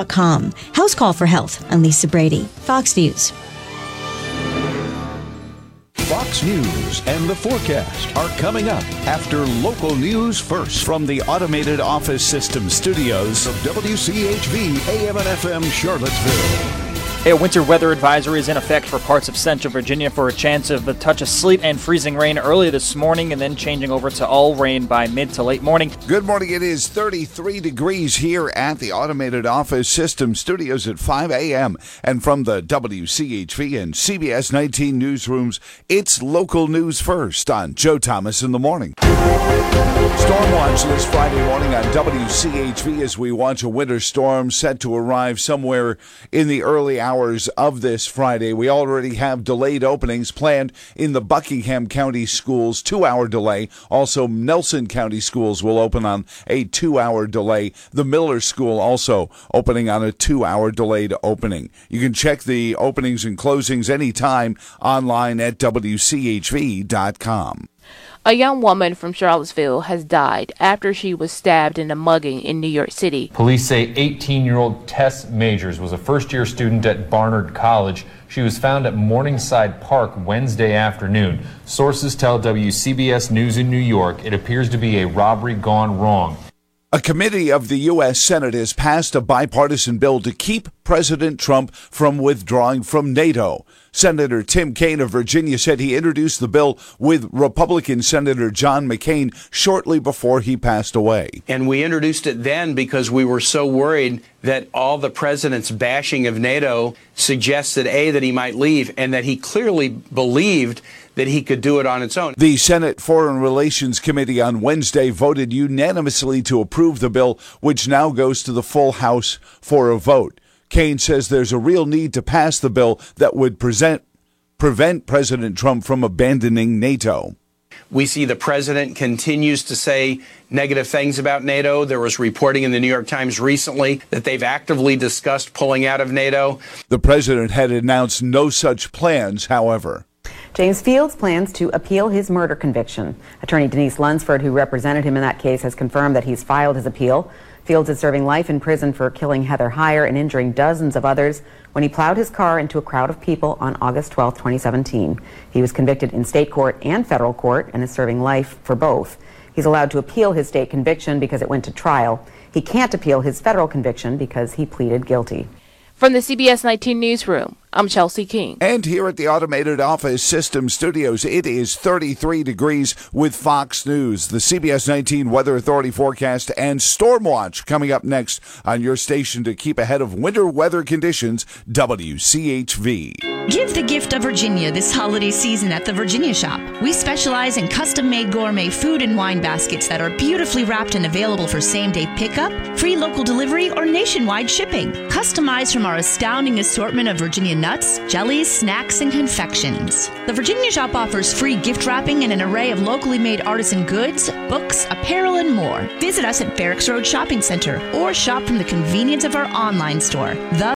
House Call for Health. I'm Lisa Brady, Fox News. Fox News and the forecast are coming up after local news first from the Automated Office System studios of WCHV AM and FM Charlottesville. A winter weather advisory is in effect for parts of central Virginia for a chance of a touch of sleet and freezing rain early this morning and then changing over to all rain by mid to late morning. Good morning. It is 33 degrees here at the Automated Office System studios at 5 a.m. And from the WCHV and CBS 19 newsrooms, it's local news first on Joe Thomas in the Morning. Storm watch this Friday morning on WCHV as we watch a winter storm set to arrive somewhere in the early hours of this Friday. We already have delayed openings planned in the Buckingham County schools, 2-hour delay. Also, Nelson County schools will open on a 2-hour delay. The Miller School also opening on a 2-hour delayed opening. You can check the openings and closings anytime online at WCHV.com. A young woman from Charlottesville has died after she was stabbed in a mugging in New York City. Police say 18-year-old Tess Majors was a first-year student at Barnard College. She was found at Morningside Park Wednesday afternoon. Sources tell WCBS News in New York it appears to be a robbery gone wrong. A committee of the U.S. Senate has passed a bipartisan bill to keep President Trump from withdrawing from NATO. Senator Tim Kaine of Virginia said he introduced the bill with Republican Senator John McCain shortly before he passed away. And we introduced it then because we were so worried that all the president's bashing of NATO suggested, A, that he might leave, and that he clearly believed that he could do it on its own. The Senate Foreign Relations Committee on Wednesday voted unanimously to approve the bill, which now goes to the full House for a vote. Kaine says there's a real need to pass the bill that would prevent President Trump from abandoning NATO. We see the president continues to say negative things about NATO. There was reporting in the New York Times recently that they've actively discussed pulling out of NATO. The president had announced no such plans, however. James Fields plans to appeal his murder conviction. Attorney Denise Lunsford, who represented him in that case, has confirmed that he's filed his appeal. Fields is serving life in prison for killing Heather Heyer and injuring dozens of others when he plowed his car into a crowd of people on August 12, 2017. He was convicted in state court and federal court and is serving life for both. He's allowed to appeal his state conviction because it went to trial. He can't appeal his federal conviction because he pleaded guilty. From the CBS 19 newsroom, I'm Chelsea King. And here at the Automated Office System studios, it is 33 degrees with Fox News. The CBS 19 Weather Authority forecast and Storm Watch coming up next on your station to keep ahead of winter weather conditions, WCHV. Give the gift of Virginia this holiday season at the Virginia Shop. We specialize in custom-made gourmet food and wine baskets that are beautifully wrapped and available for same-day pickup, free local delivery, or nationwide shipping. Customized from our astounding assortment of Virginia nuts, jellies, snacks, and confections. The Virginia Shop offers free gift wrapping and an array of locally made artisan goods, books, apparel, and more. Visit us at Barracks Road Shopping Center or shop from the convenience of our online store,